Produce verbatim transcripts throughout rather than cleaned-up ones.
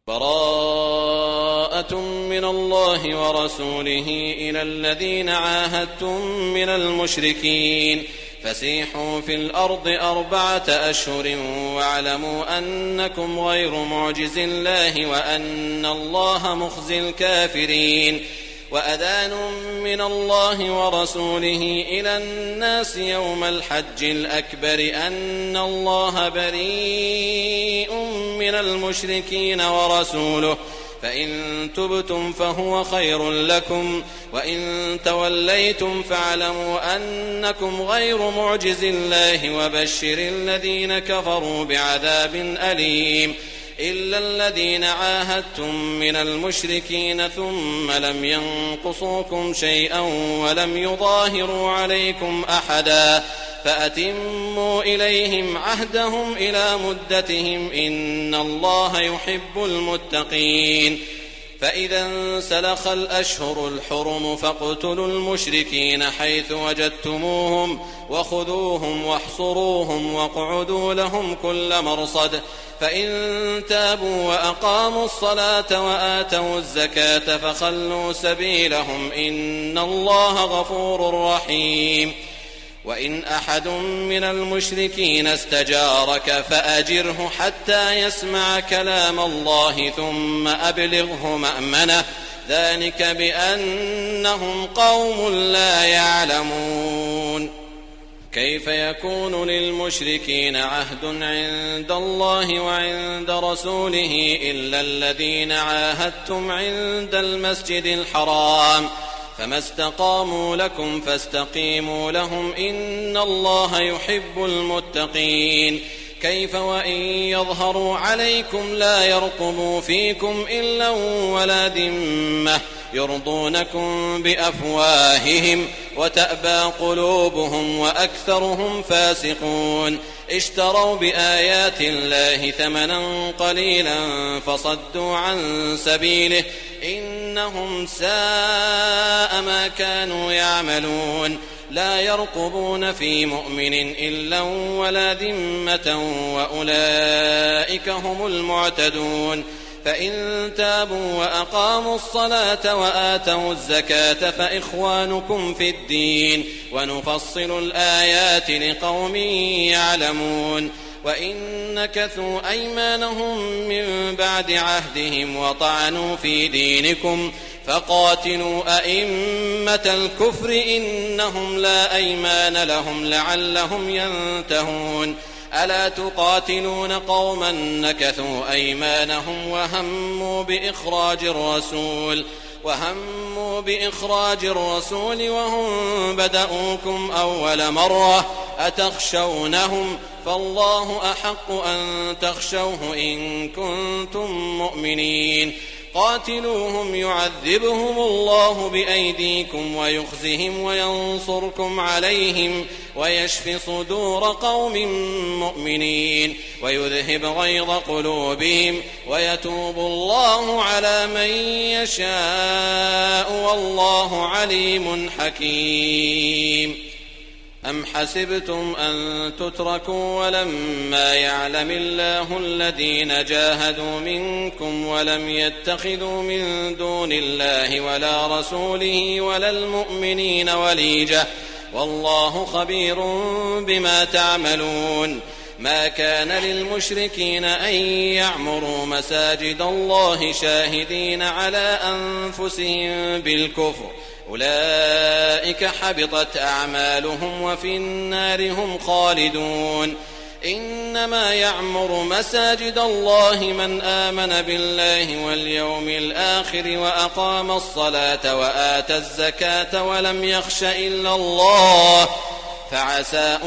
براءة من الله ورسوله إلى الذين عاهدتم من المشركين فسيحوا في الأرض أربعة أشهر واعلموا أنكم غير معجز الله وأن الله مخزي الكافرين وأذان من الله ورسوله إلى الناس يوم الحج الأكبر أن الله بريء من المشركين ورسوله فإن تبتم فهو خير لكم وإن توليتم فاعلموا أنكم غير معجز الله وبشر الذين كفروا بعذاب أليم إلا الذين عاهدتم من المشركين ثم لم ينقصوكم شيئا ولم يظاهروا عليكم أحدا فأتموا إليهم عهدهم إلى مدتهم إن الله يحب المتقين فإذا انسلخ الأشهر الحرم فاقتلوا المشركين حيث وجدتموهم وخذوهم واحصروهم واقعدوا لهم كل مرصد فإن تابوا وأقاموا الصلاة وآتوا الزكاة فخلوا سبيلهم إن الله غفور رحيم وإن أحد من المشركين استجارك فأجره حتى يسمع كلام الله ثم أبلغه مأمنه ذلك بأنهم قوم لا يعلمون كيف يكون للمشركين عهد عند الله وعند رسوله إلا الذين عاهدتم عند المسجد الحرام فما استقاموا لكم فاستقيموا لهم إن الله يحب المتقين كيف وإن يظهروا عليكم لا يرقبوا فيكم إلا ولا ذمة يرضونكم بأفواههم وتأبى قلوبهم وأكثرهم فاسقون اشتروا بآيات الله ثمنا قليلا فصدوا عن سبيله إنهم ساء ما كانوا يعملون لا يرقبون في مؤمن إلا ولا ذمة وأولئك هم المعتدون فإن تابوا وأقاموا الصلاة وآتوا الزكاة فإخوانكم في الدين ونفصل الآيات لقوم يعلمون وإن نكثوا أيمانهم من بعد عهدهم وطعنوا في دينكم فقاتلوا أئمة الكفر إنهم لا أيمان لهم لعلهم ينتهون ألا تقاتلون قوما نكثوا أيمانهم وهموا بإخراج الرسول وهموا بإخراج الرسول وهم بدأوكم أول مرة أتخشونهم فالله أحق أن تخشوه إن كنتم مؤمنين قاتلوهم يعذبهم الله بأيديكم ويخزهم وينصركم عليهم ويشفي صدور قوم مؤمنين ويذهب غيظ قلوبهم ويتوب الله على من يشاء والله عليم حكيم أم حسبتم أن تتركوا ولما يعلم الله الذين جاهدوا منكم ولم يتخذوا من دون الله ولا رسوله ولا المؤمنين وليجة والله خبير بما تعملون ما كان للمشركين أن يعمروا مساجد الله شاهدين على أنفسهم بالكفر أولئك حبطت أعمالهم وفي النار هم خالدون إنما يعمر مساجد الله من آمن بالله واليوم الآخر وأقام الصلاة وآتى الزكاة ولم يخش إلا الله فعسى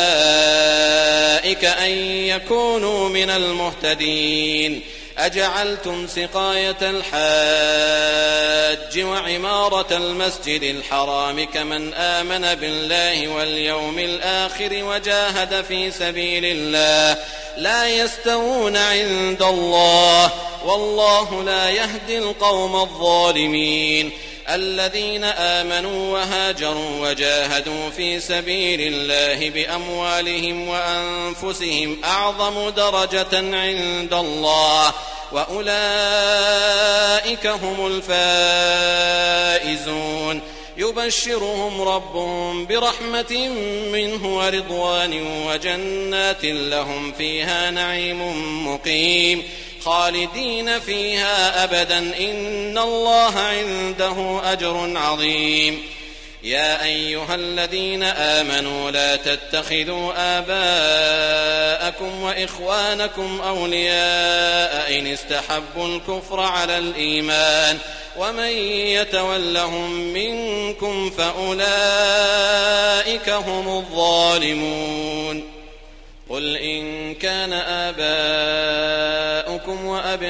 أولئك أن يكونوا من المهتدين أجعلتم سقاية الحاج وعمارة المسجد الحرام كمن آمن بالله واليوم الآخر وجاهد في سبيل الله لا يستوون عند الله والله لا يهدي القوم الظالمين الذين آمنوا وهاجروا وجاهدوا في سبيل الله بأموالهم وأنفسهم أعظم درجة عند الله وأولئك هم الفائزون يبشرهم ربهم برحمة منه ورضوان وجنات لهم فيها نعيم مقيم خالدين فيها أبدا إن الله عنده أجر عظيم. يا أيها الذين آمنوا لا تتخذوا آباءكم وإخوانكم أولياء إن استحبوا الكفر على الإيمان ومن يتولهم منكم فأولئك هم الظالمون. قل إن كان آباؤكم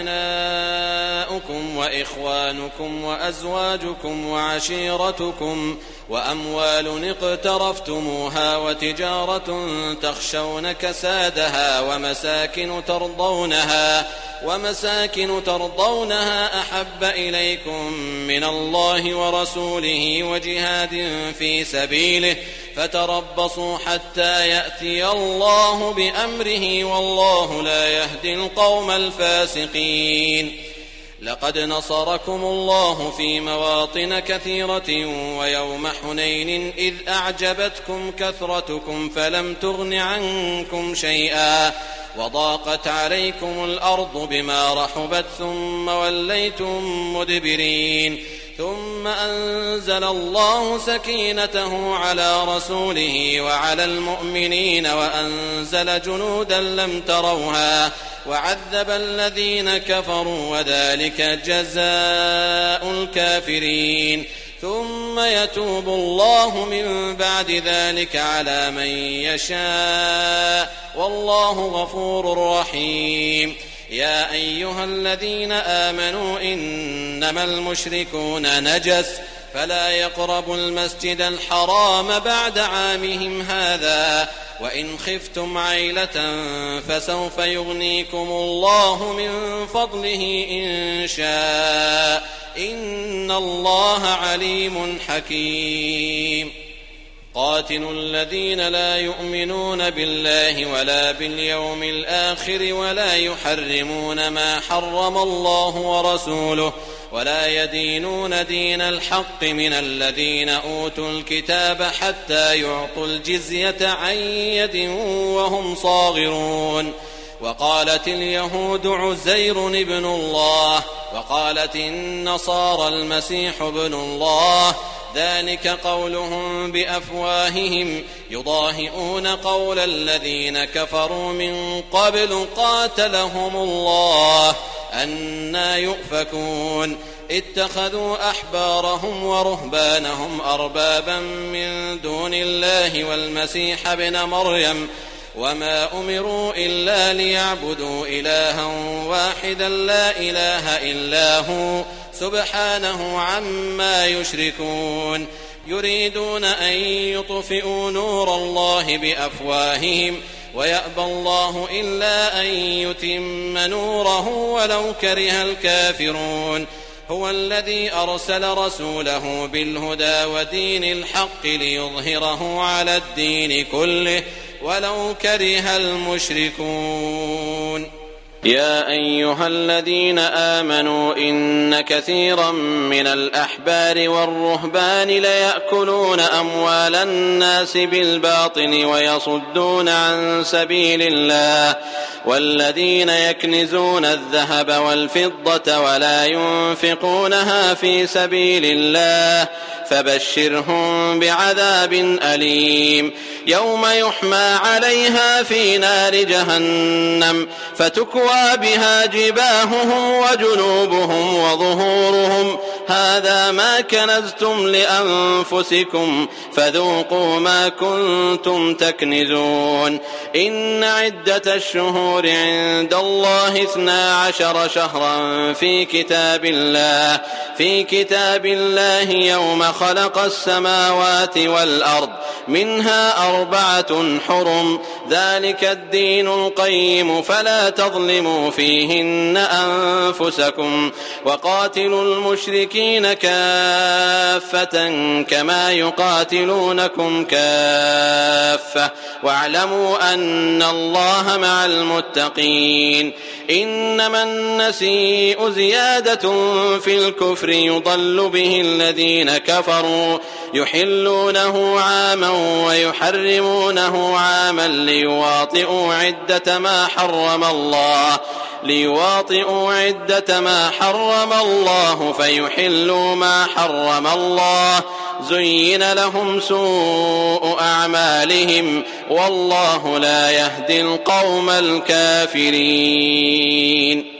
وأبناؤكم وإخوانكم وأزواجكم وعشيرتكم وأموال اقترفتموها وتجارة تخشون كسادها ومساكن ترضونها ومساكن ترضونها أحب إليكم من الله ورسوله وجهاد في سبيله فتربصوا حتى يأتي الله بأمره والله لا يهدي القوم الفاسقين. لقد نصركم الله في مواطن كثيرة ويوم حنين إذ أعجبتكم كثرتكم فلم تغن عنكم شيئا وضاقت عليكم الأرض بما رحبت ثم وليتم مدبرين ثم أنزل الله سكينته على رسوله وعلى المؤمنين وأنزل جنودا لم تروها وعذب الذين كفروا وذلك جزاء الكافرين. ثم يتوب الله من بعد ذلك على من يشاء والله غفور رحيم. يا أيها الذين آمنوا إنما المشركون نجس فلا يقربوا المسجد الحرام بعد عامهم هذا وإن خفتم عيلة فسوف يغنيكم الله من فضله إن شاء إن الله عليم حكيم. قاتلوا الذين لا يؤمنون بالله ولا باليوم الآخر ولا يحرمون ما حرم الله ورسوله ولا يدينون دين الحق من الذين أوتوا الكتاب حتى يعطوا الجزية عن يد وهم صاغرون. وقالت اليهود عزير ابن الله وقالت النصارى المسيح ابن الله ذلك قولهم بأفواههم يضاهئون قول الذين كفروا من قبل قاتلهم الله أنى يؤفكون. اتخذوا أحبارهم ورهبانهم أربابا من دون الله والمسيح ابن مريم وما أمروا إلا ليعبدوا إلها واحدا لا إله إلا هو سبحانه عما يشركون. يريدون أن يطفئوا نور الله بأفواههم ويأبى الله إلا أن يتم نوره ولو كره الكافرون. هو الذي أرسل رسوله بالهدى ودين الحق ليظهره على الدين كله ولو كره المشركون. يا أيها الذين آمنوا إن كثيرا من الأحبار والرهبان ليأكلون أموال الناس بالباطل ويصدون عن سبيل الله والذين يكنزون الذهب والفضة ولا ينفقونها في سبيل الله فبشرهم بعذاب أليم يوم يحمى عليها في نار جهنم فتكوى بها جباههم وجنوبهم وظهورهم هذا ما كنزتم لأنفسكم فذوقوا ما كنتم تكنزون. إن عدة الشهور عند الله اثنا عشر شهرا في كتاب الله في كتاب الله يوم خلق السماوات والأرض منها أربعة حرم ذلك الدين القيم فلا تظلموا فيهن أنفسكم وقاتلوا المشركين المشركين كافة كما يقاتلونكم كافة واعلموا أن الله مع المتقين إنما النسيء زيادة في الكفر يضل به الذين كفروا يحلونه عاما ويحرمونه عاما ليواطئوا عدة ما حرم الله ليواطئوا عدة ما حرم الله فيحلوا ما حرم الله زين لهم سوء أعمالهم والله لا يهدي القوم الكافرين.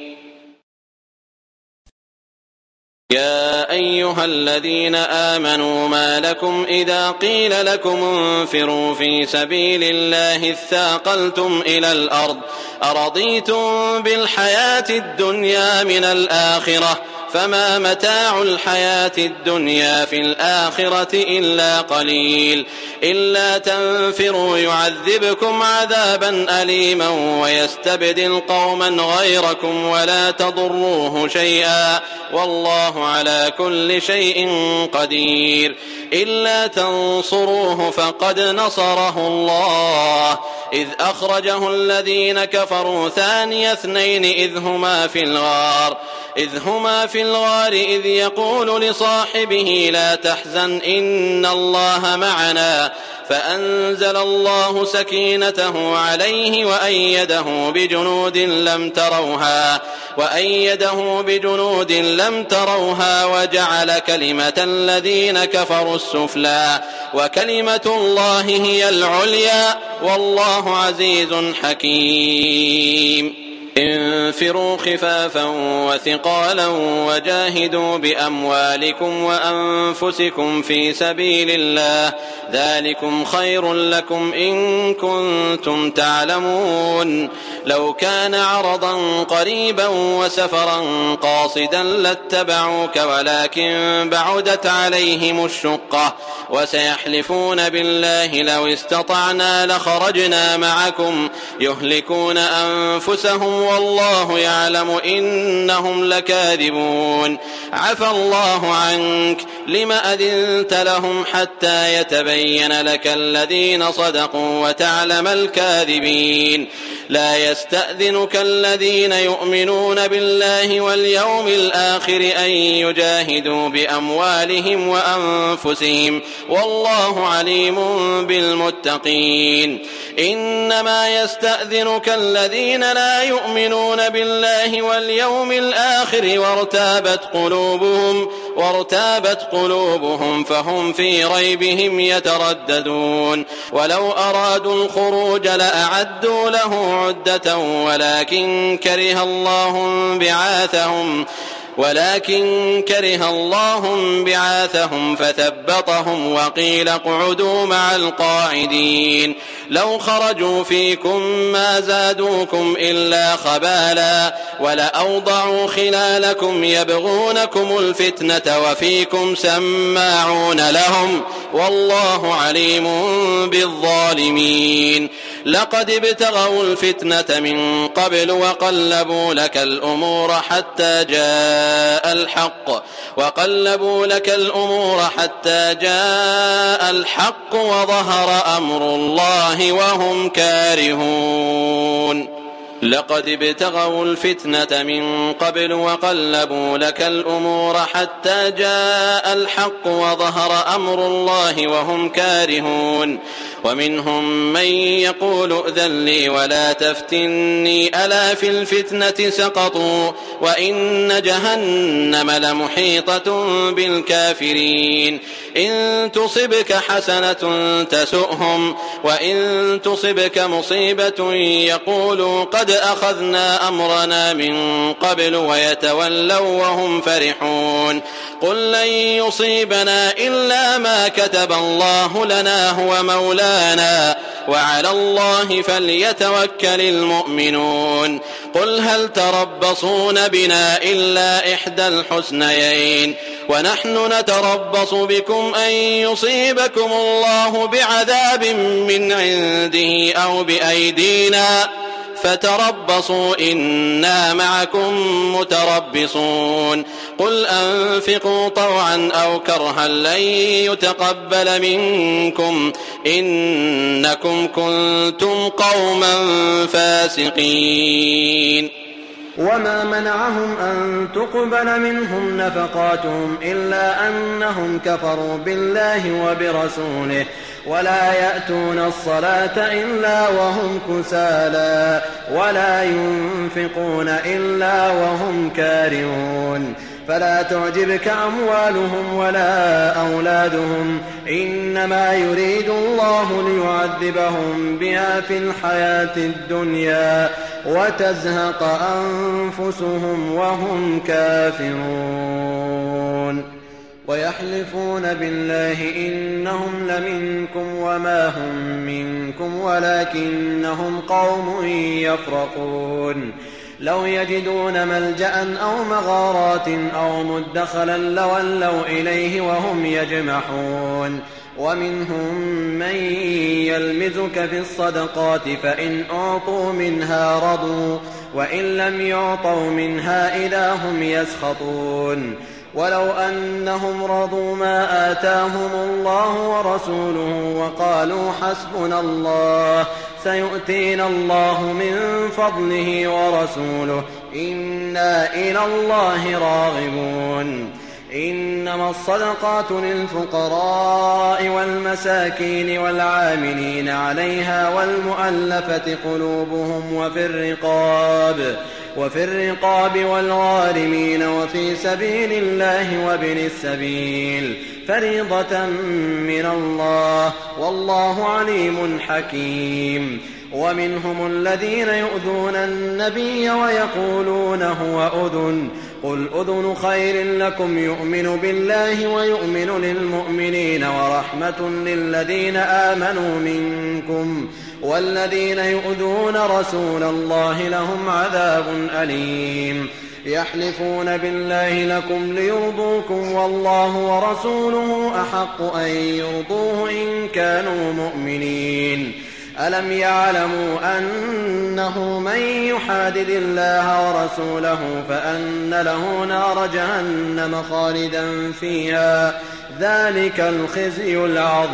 يا أيها الذين آمنوا ما لكم إذا قيل لكم انفروا في سبيل الله اثاقلتم إلى الأرض أرضيتم بالحياة الدنيا من الآخرة فما متاع الحياة الدنيا في الآخرة إلا قليل إلا تنفروا يعذبكم عذابا أليما ويستبدل قوما غيركم ولا تضروه شيئا والله على كل شيء قدير إلا تنصروه فقد نصره الله إذ أخرجه الذين كفروا ثاني اثنين إذ هما في الغار إذ هما في الغار إذ يقول لصاحبه لا تحزن إن الله معنا فأنزل الله سكينته عليه وأيده بجنود لم تروها وأيده بجنود لم تروها وجعل كلمة الذين كفروا السفلى وكلمة الله هي العليا والله عزيز حكيم. انفروا خفافا وثقالا وجاهدوا بأموالكم وأنفسكم في سبيل الله ذلكم خير لكم إن كنتم تعلمون لو كان عرضا قريبا وسفرا قاصدا لاتبعوك ولكن بعدت عليهم الشقة وسيحلفون بالله لو استطعنا لخرجنا معكم يهلكون أنفسهم والله يعلم إنهم لكاذبون عفى الله عنك لم أذنت لهم حتى يتبين لك الذين صدقوا وتعلم الكاذبين لا يستأذنك الذين يؤمنون بالله واليوم الآخر أن يجاهدوا بأموالهم وأنفسهم والله عليم بالمتقين إنما يستأذنك الذين لا يؤمنون بالله واليوم الآخر وارتابت قلوبهم وارتابت قلوبهم فهم في ريبهم يترددون ولو أرادوا الخروج لأعدوا له عدة ولكن كره الله بعاثهم ولكن كره الله بعاثهم فثبطهم وقيل اقعدوا مع القاعدين لو خرجوا فيكم ما زادوكم إلا خبالا ولأوضعوا خلالكم يبغونكم الفتنة وفيكم سماعون لهم والله عليم بالظالمين لقد ابتغوا الفتنة من قبل وقلبوا لك الأمور حتى جاء الحق وقلبوا لك الأمور حتى جاء الحق وظهر أمر الله وهم كارهون لقد ابتغوا الفتنة من قبل وقلبوا لك الأمور حتى جاء الحق وظهر أمر الله وهم كارهون ومنهم من يقول ائذن لي ولا تفتني ألا في الفتنة سقطوا وإن جهنم لمحيطة بالكافرين إن تصبك حسنة تسؤهم وإن تصبك مصيبة يقولوا قد أخذنا أمرنا من قبل ويتولوا وهم فرحون قل لن يصيبنا إلا ما كتب الله لنا هو مولانا وعلى الله فليتوكل المؤمنون قل هل تربصون بنا إلا إحدى الحسنيين ونحن نتربص بكم أن يصيبكم الله بعذاب من عنده أو بأيدينا فتربصوا إنا معكم متربصون قل أنفقوا طوعا أو كرها لن يتقبل منكم إنكم كنتم قوما فاسقين. وما منعهم أن تقبل منهم نفقاتهم إلا أنهم كفروا بالله وبرسوله ولا يأتون الصلاة إلا وهم كسالى ولا ينفقون إلا وهم كارهون فلا تعجبك أموالهم ولا أولادهم إنما يريد الله ليعذبهم بها في الحياة الدنيا وتزهق أنفسهم وهم كافرون ويحلفون بالله إنهم لمنكم وما هم منكم ولكنهم قوم يفرقون لو يجدون ملجأ أو مغارات أو مدخلا لولوا إليه وهم يجمحون ومنهم من يلمزك في الصدقات فإن أعطوا منها رضوا وإن لم يعطوا منها إذا هم يسخطون ولو أنهم رضوا ما آتاهم الله ورسوله وقالوا حسبنا الله سيؤتينا الله من فضله ورسوله إنا إلى الله راغبون إنما الصدقات للفقراء والمساكين والعاملين عليها والمؤلفة قلوبهم وفي الرقاب وفي الرقاب والغارمين وفي سبيل الله وابن السبيل فريضة من الله والله عليم حكيم ومنهم الذين يؤذون النبي ويقولون هو أذن قل أذن خير لكم يؤمن بالله ويؤمن للمؤمنين ورحمة للذين آمنوا منكم والذين يؤذون رسول الله لهم عذاب أليم يحلفون بالله لكم ليرضوكم والله ورسوله أحق أن يرضوه إن كانوا مؤمنين ألم يعلموا أنه من يحادد الله ورسوله فأن له نار جهنم خالدا فيها ذلك الخزي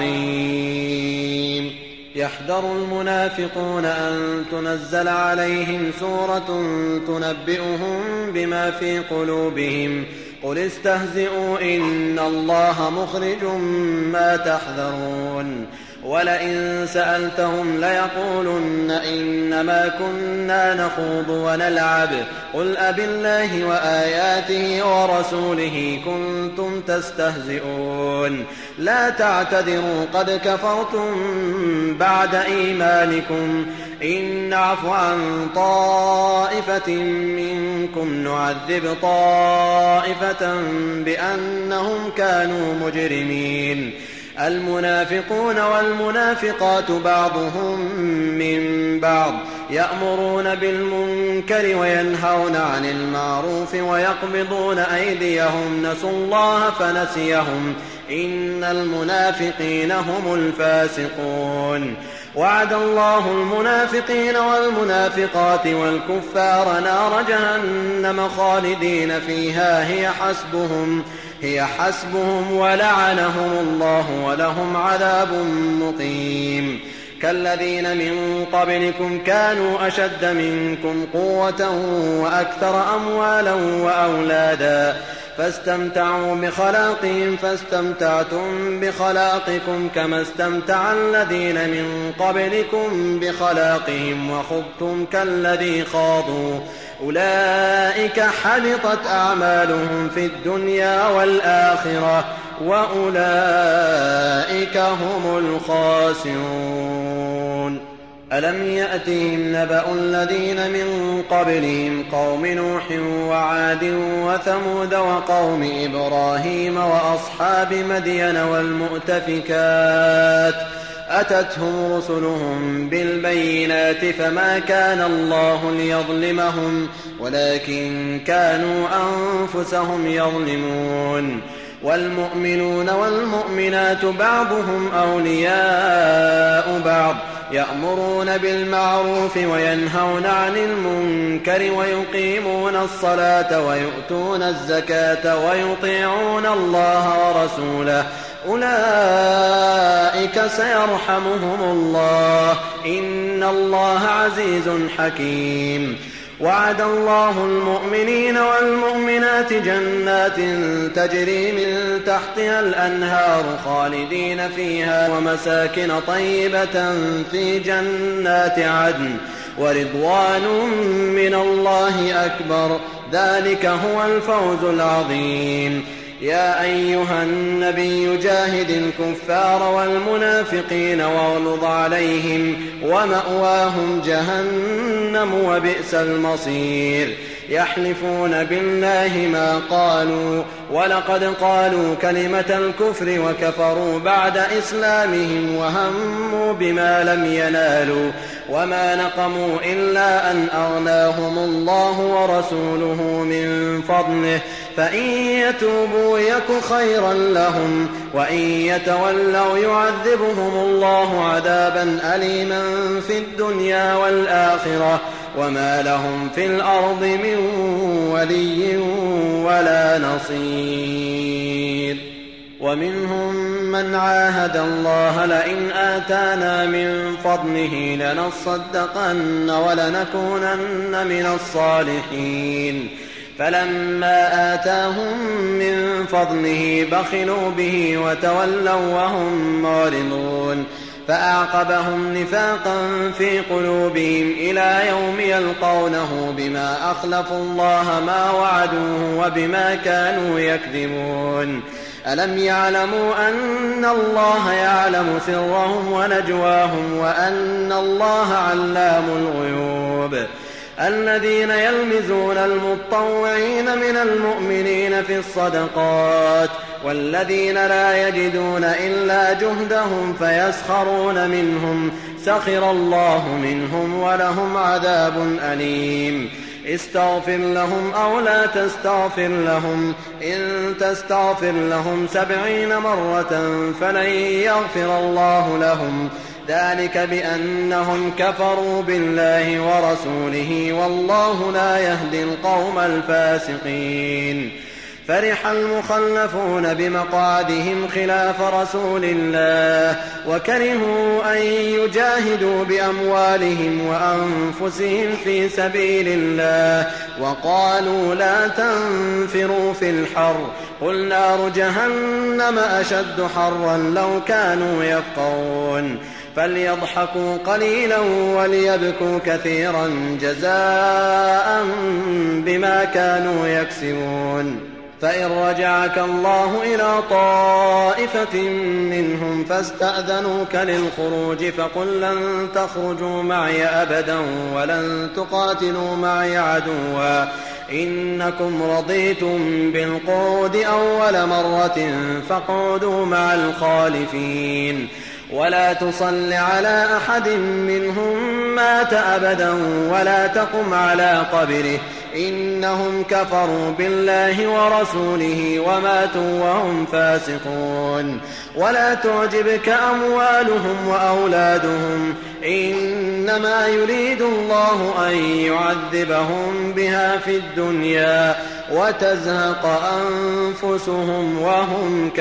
العظيم يحذر المنافقون أن تنزل عليهم سورة تنبئهم بما في قلوبهم قل استهزئوا إن الله مخرج ما تحذرون ولئن سألتهم ليقولن إنما كنا نخوض ونلعب قل أبالله وآياته ورسوله كنتم تستهزئون لا تعتذروا قد كفرتم بعد إيمانكم إن نعف عن طائفة منكم نعذب طائفة بأنهم كانوا مجرمين المنافقون والمنافقات بعضهم من بعض يأمرون بالمنكر وينهون عن المعروف ويقبضون أيديهم نسوا الله فنسيهم إن المنافقين هم الفاسقون وعد الله المنافقين والمنافقات والكفار نار جهنم خالدين فيها هي حسبهم هي حسبهم ولعنهم الله ولهم عذاب مقيم كالذين من قبلكم كانوا أشد منكم قوة وأكثر أموالا وأولادا فاستمتعوا بخلاقهم فاستمتعتم بخلاقكم كما استمتع الذين من قبلكم بخلاقهم وخضتم كالذي خاضوا أولئك حبطت أعمالهم في الدنيا والآخرة وأولئك هم الخاسرون ألم يأتهم نبأ الذين من قبلهم قوم نوح وعاد وثمود وقوم إبراهيم وأصحاب مدين والمؤتفكات أتتهم رسلهم بالبينات فما كان الله ليظلمهم ولكن كانوا أنفسهم يظلمون والمؤمنون والمؤمنات بعضهم أولياء بعض يأمرون بالمعروف وينهون عن المنكر ويقيمون الصلاة ويؤتون الزكاة ويطيعون الله ورسوله أولئك سيرحمهم الله إن الله عزيز حكيم. وعد الله المؤمنين والمؤمنات جنات تجري من تحتها الأنهار خالدين فيها ومساكن طيبة في جنات عدن ورضوان من الله أكبر ذلك هو الفوز العظيم. يا أيها النبي جاهد الكفار والمنافقين واغلظ عليهم ومأواهم جهنم وبئس المصير. يحلفون بالله ما قالوا ولقد قالوا كلمة الكفر وكفروا بعد إسلامهم وهموا بما لم ينالوا وما نقموا إلا أن أغناهم الله ورسوله من فضله فإن يتوبوا يك خيرا لهم وإن يتولوا يعذبهم الله عذابا أليما في الدنيا والآخرة وما لهم في الأرض من ولي ولا نصير. ومنهم من عاهد الله لئن آتانا من فضله لنصدقن ولنكونن من الصالحين فلما آتاهم من فضله بخلوا به وتولوا وهم معرضون فأعقبهم نفاقا في قلوبهم إلى يوم يلقونه بما أخلفوا الله ما وعدوه وبما كانوا يكذبون. ألم يعلموا أن الله يعلم سرهم ونجواهم وأن الله علام الغيوب. الذين يلمزون المطوعين من المؤمنين في الصدقات والذين لا يجدون إلا جهدهم فيسخرون منهم سخر الله منهم ولهم عذاب أليم. استغفر لهم أو لا تستغفر لهم إن تستغفر لهم سبعين مرة فلن يغفر الله لهم ذلك بأنهم كفروا بالله ورسوله والله لا يهدي القوم الفاسقين. فرح المخلفون بمقعدهم خلاف رسول الله وكرهوا أن يجاهدوا بأموالهم وأنفسهم في سبيل الله وقالوا لا تنفروا في الحر قل نار جهنم أشد حرا لو كانوا يفقهون. فليضحكوا قليلا وليبكوا كثيرا جزاء بما كانوا يكسبون. فإن رجعك الله إلى طائفة منهم فاستأذنوك للخروج فقل لن تخرجوا معي أبدا ولن تقاتلوا معي عدوا إنكم رضيتم بالقعود أول مرة فاقعدوا مع الخالفين ولا تصل على أحد منهم مات أبدا ولا تقم على قبره إنهم كفروا بالله ورسوله وماتوا وهم فاسقون. ولا تعجبك أموالهم وأولادهم إنما يريد الله أن يعذبهم بها في الدنيا وتزهق أنفسهم وهم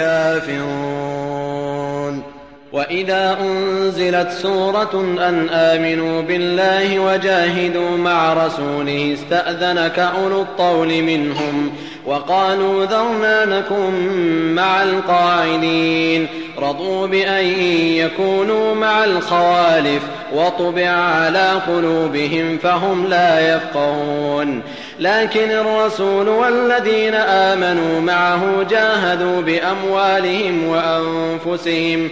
كافرون. وإذا أنزلت سورة أن آمنوا بالله وجاهدوا مع رسوله استأذنك أولو الطول منهم وقالوا ذرنا نكن مع القاعدين رضوا بأن يكونوا مع الخوالف وطبع على قلوبهم فهم لا يفقهون. لكن الرسول والذين آمنوا معه جاهدوا بأموالهم وأنفسهم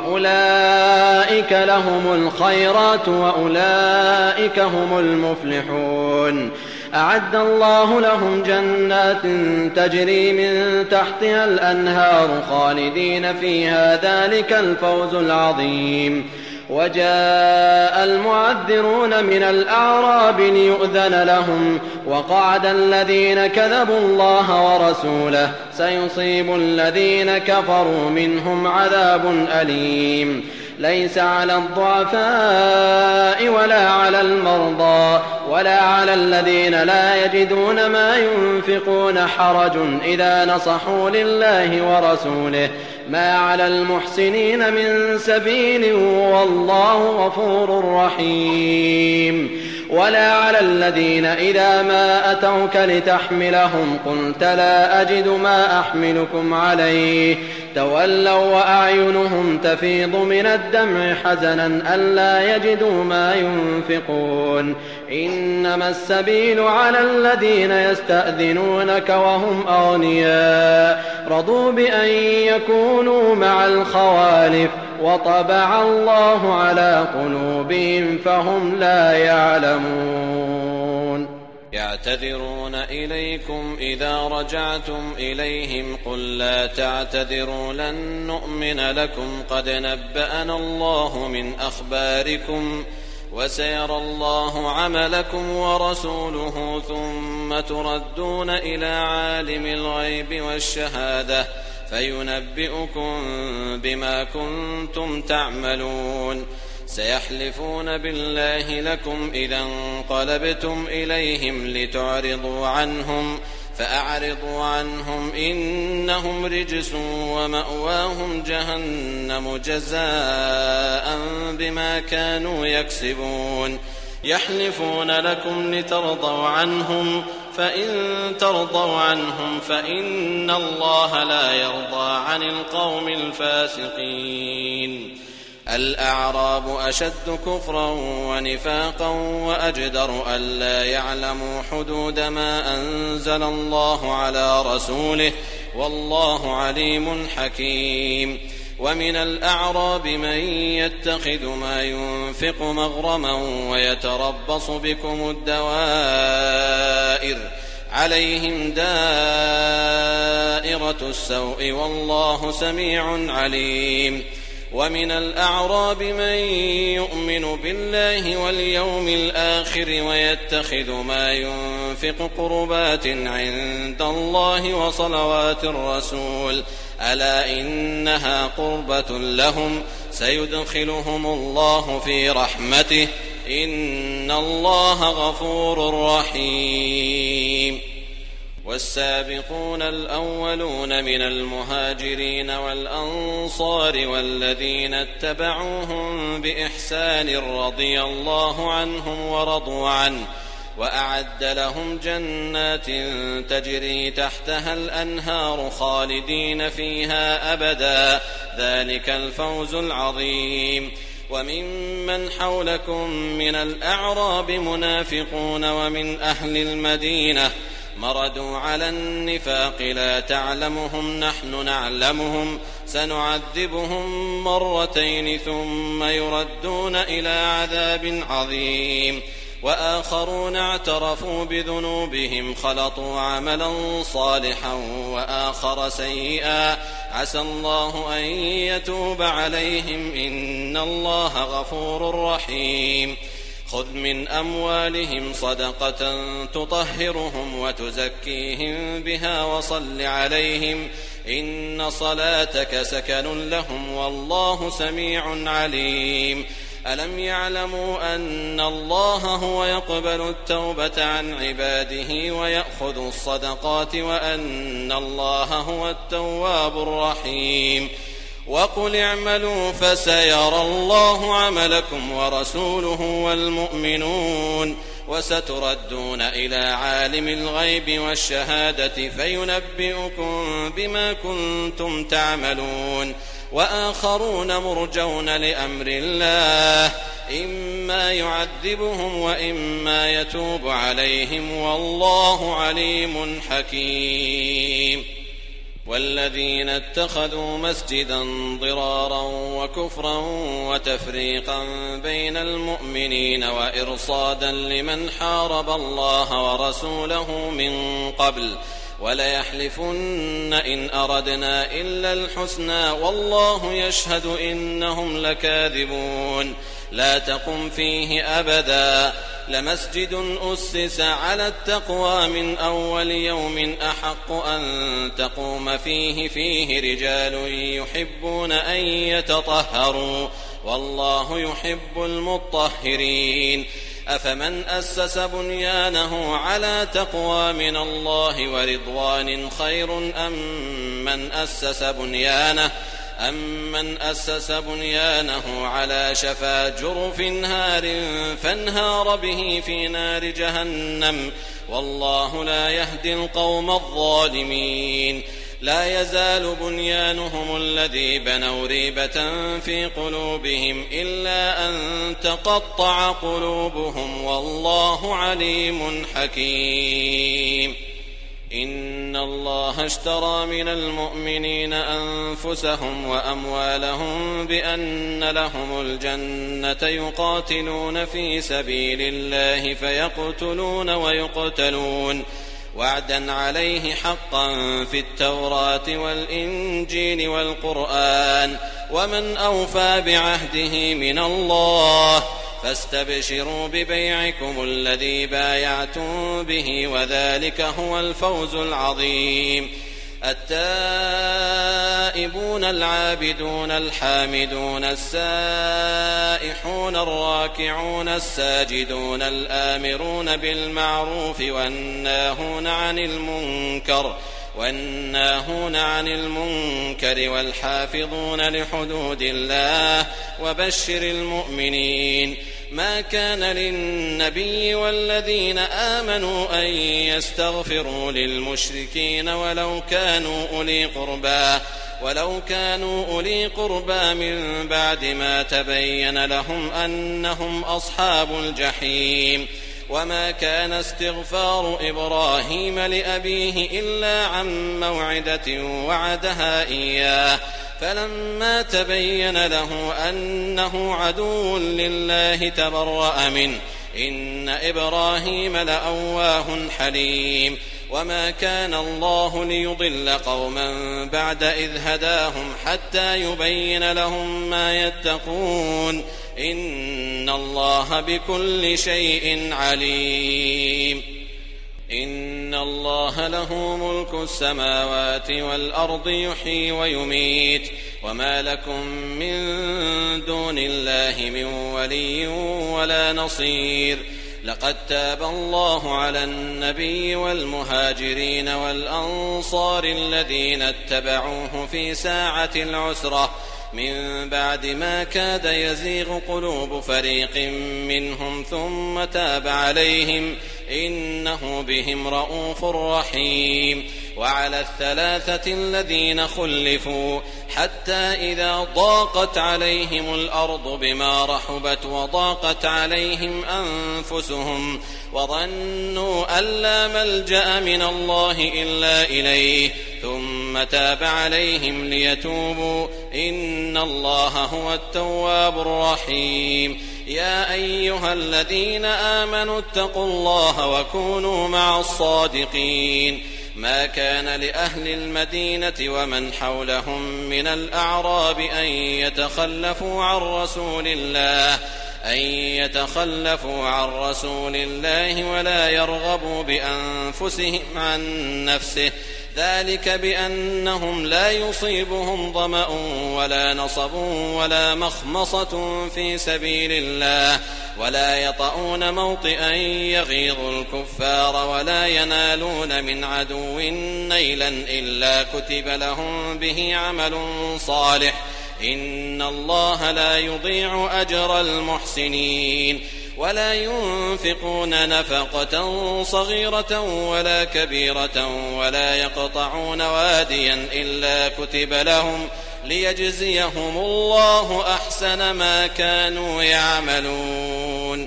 وأولئك لهم الخيرات وأولئك هم المفلحون. أعد الله لهم جنات تجري من تحتها الأنهار خالدين فيها ذلك الفوز العظيم. وجاء المعذرون من الأعراب ليؤذن لهم وقعد الذين كذبوا الله ورسوله سيصيب الذين كفروا منهم عذاب أليم. ليس على الضعفاء ولا على المرضى ولا على الذين لا يجدون ما ينفقون حرج إذا نصحوا لله ورسوله ما على المحسنين من سبيل والله غفور رحيم. ولا على الذين إذا ما أتوك لتحملهم قلت لا أجد ما أحملكم عليه تولوا وأعينهم تفيض من الدمع حزنا ألا يجدوا ما ينفقون. إنما السبيل على الذين يستأذنونك وهم أغنياء رضوا بأن يكونوا مع الخوالف وطبع الله على قلوبهم فهم لا يعلمون. يعتذرون إليكم إذا رجعتم إليهم قل لا تعتذروا لن نؤمن لكم قد نبأنا الله من أخباركم وسيرى الله عملكم ورسوله ثم تردون إلى عالم الغيب والشهادة فينبئكم بما كنتم تعملون. سيحلفون بالله لكم إذا انقلبتم إليهم لتعرضوا عنهم فأعرضوا عنهم إنهم رجس ومأواهم جهنم جزاء بما كانوا يكسبون. يحلفون لكم لترضوا عنهم فإن ترضوا عنهم فإن الله لا يرضى عن القوم الفاسقين. الأعراب أشد كفرا ونفاقا وأجدر ألا يعلموا حدود ما أنزل الله على رسوله والله عليم حكيم. ومن الأعراب من يتخذ ما ينفق مغرما ويتربص بكم الدوائر عليهم دائرة السوء والله سميع عليم. ومن الأعراب من يؤمن بالله واليوم الآخر ويتخذ ما ينفق قربات عند الله وصلوات الرسول ألا إنها قربة لهم سيدخلهم الله في رحمته إن الله غفور رحيم. والسابقون الأولون من المهاجرين والأنصار والذين اتبعوهم بإحسان رضي الله عنهم ورضوا عنه وأعد لهم جنات تجري تحتها الأنهار خالدين فيها أبدا ذلك الفوز العظيم. وممن حولكم من الأعراب منافقون ومن أهل المدينة مردوا على النفاق لا تعلمهم نحن نعلمهم سنعذبهم مرتين ثم يردون إلى عذاب عظيم. وآخرون اعترفوا بذنوبهم خلطوا عملا صالحا وآخر سيئا عسى الله أن يتوب عليهم إن الله غفور رحيم. خذ من أموالهم صدقة تطهرهم وتزكيهم بها وصل عليهم إن صلاتك سكن لهم والله سميع عليم. ألم يعلموا أن الله هو يقبل التوبة عن عباده ويأخذ الصدقات وأن الله هو التواب الرحيم. وقل اعملوا فسيرى الله عملكم ورسوله والمؤمنون وستردون إلى عالم الغيب والشهادة فينبئكم بما كنتم تعملون. وآخرون مرجون لأمر الله إما يعذبهم وإما يتوب عليهم والله عليم حكيم. والذين اتخذوا مسجدا ضرارا وكفرا وتفريقا بين المؤمنين وإرصادا لمن حارب الله ورسوله من قبل وليحلفن إن أردنا إلا الحسنى والله يشهد إنهم لكاذبون. لا تقم فيه أبدا لمسجد أسس على التقوى من أول يوم أحق أن تقوم فيه فيه رجال يحبون أن يتطهروا والله يحب المطهرين أفمن أسس بنيانه على تقوى من الله ورضوان خير أم من أسس بنيانه أمن أسس بنيانه على شفا جرف هار فانهار به في نار جهنم والله لا يهدي القوم الظالمين لا يزال بنيانهم الذي بنوا ريبة في قلوبهم إلا أن تقطع قلوبهم والله عليم حكيم إن الله اشترى من المؤمنين أنفسهم وأموالهم بأن لهم الجنة يقاتلون في سبيل الله فيقتلون ويقتلون وعدا عليه حقا في التوراة والإنجيل والقرآن ومن أوفى بعهده من الله فاستبشروا ببيعكم الذي بايعتم به وذلك هو الفوز العظيم التائبون العابدون الحامدون السائحون الراكعون الساجدون الآمرون بالمعروف والناهون عن المنكر والناهون عن المنكر والحافظون لحدود الله وبشر المؤمنين ما كان للنبي والذين آمنوا أن يستغفروا للمشركين ولو كانوا أولي قربى ولو كانوا أولي قربى من بعد ما تبين لهم أنهم أصحاب الجحيم وما كان استغفار إبراهيم لأبيه إلا عن موعدة وعدها إياه فلما تبين له أنه عدو لله تبرأ منه إن إبراهيم لأواه حليم وما كان الله ليضل قوما بعد إذ هداهم حتى يبين لهم ما يتقون إن الله بكل شيء عليم إن الله له ملك السماوات والأرض يحيي ويميت وما لكم من دون الله من ولي ولا نصير لقد تاب الله على النبي والمهاجرين والأنصار الذين اتبعوه في ساعة العسرة من بعد ما كاد يزيغ قلوب فريق منهم ثم تاب عليهم إنه بهم رءوف رحيم وعلى الثلاثة الذين خلفوا حتى إذا ضاقت عليهم الأرض بما رحبت وضاقت عليهم أنفسهم وظنوا أن لا ملجأ من الله إلا إليه ثم تاب عليهم ليتوبوا إن الله هو التواب الرحيم يا أيها الذين آمنوا اتقوا الله وكونوا مع الصادقين ما كان لأهل المدينة ومن حولهم من الأعراب أن يتخلفوا عن رسول الله أن يتخلفوا عن رسول الله ولا يرغبوا بأنفسهم عن نفسه ذلك بأنهم لا يصيبهم ظمأ ولا نصب ولا مخمصة في سبيل الله ولا يطؤون موطئا يغيظ الكفار ولا ينالون من عدو نيلا إلا كتب لهم به عمل صالح إن الله لا يضيع أجر المحسنين ولا ينفقون نفقة صغيرة ولا كبيرة ولا يقطعون واديا إلا كتب لهم ليجزيهم الله أحسن ما كانوا يعملون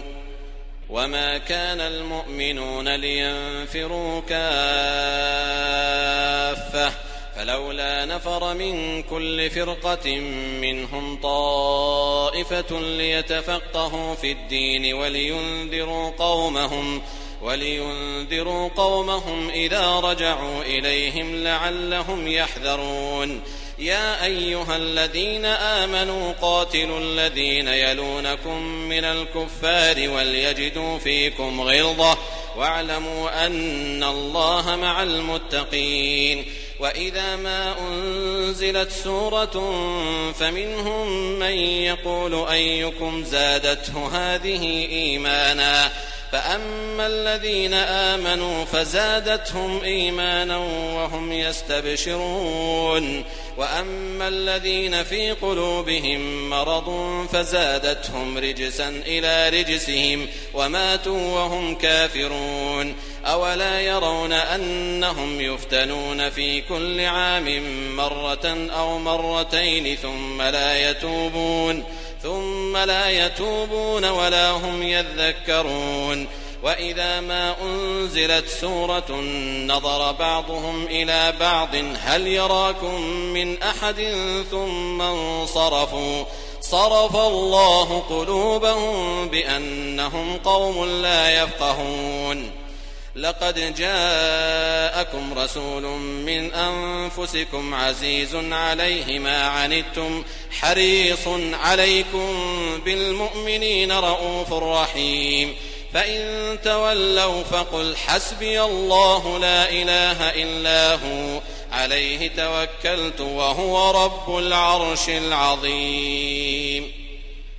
وما كان المؤمنون لينفروا كافة فلولا نفر من كل فرقة منهم طائفة ليتفقهوا في الدين ولينذروا قومهم ولينذروا قومهم إذا رجعوا إليهم لعلهم يحذرون يا أيها الذين آمنوا قاتلوا الذين يلونكم من الكفار وليجدوا فيكم غلظة واعلموا أن الله مع المتقين وإذا ما أنزلت سورة فمنهم من يقول أيكم زادته هذه إيمانا فأما الذين آمنوا فزادتهم إيمانا وهم يستبشرون وأما الذين في قلوبهم مرض فزادتهم رجسا إلى رجسهم وماتوا وهم كافرون أولا يرون أنهم يفتنون في كل عام مرة أو مرتين ثم لا يتوبون ثم لا يتوبون ولا هم يذكرون وإذا ما أنزلت سورة نظر بعضهم إلى بعض هل يراكم من أحد ثم انصرفوا صرف الله قلوبهم بأنهم قوم لا يفقهون لقد جاءكم رسول من أنفسكم عزيز عليه ما عنتم حريص عليكم بالمؤمنين رؤوف رحيم فإن تولوا فقل حسبي الله لا إله إلا هو عليه توكلت وهو رب العرش العظيم